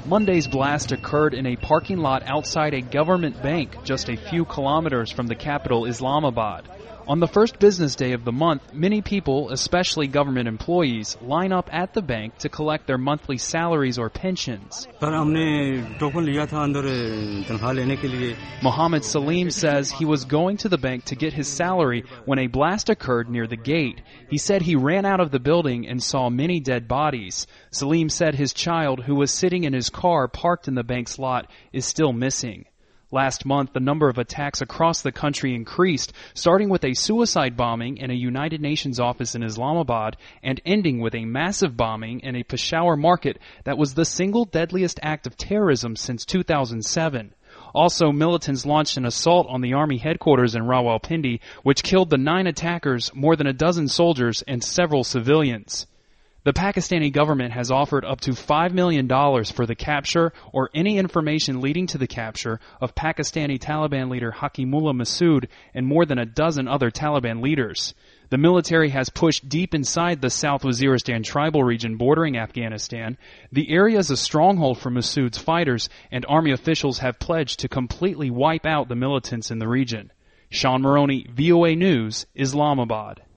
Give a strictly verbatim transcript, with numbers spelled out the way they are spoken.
Monday's blast occurred in a parking lot outside a government bank just a few kilometers from the capital, Islamabad. On the first business day of the month, many people, especially government employees, line up at the bank to collect their monthly salaries or pensions. Mohammed Salim says he was going to the bank to get his salary when a blast occurred near the gate. He said he ran out of the building and saw many dead bodies. Salim said his child, who was sitting in his car parked in the bank's lot, is still missing. Last month, the number of attacks across the country increased, starting with a suicide bombing in a United Nations office in Islamabad and ending with a massive bombing in a Peshawar market that was the single deadliest act of terrorism since two thousand seven. Also, militants launched an assault on the army headquarters in Rawalpindi, which killed the nine attackers, more than a dozen soldiers, and several civilians. The Pakistani government has offered up to five million dollars for the capture or any information leading to the capture of Pakistani Taliban leader Hakimullah Masood and more than a dozen other Taliban leaders. The military has pushed deep inside the South Waziristan tribal region bordering Afghanistan. The area is a stronghold for Masood's fighters, and army officials have pledged to completely wipe out the militants in the region. Sean Maroney, V O A News, Islamabad.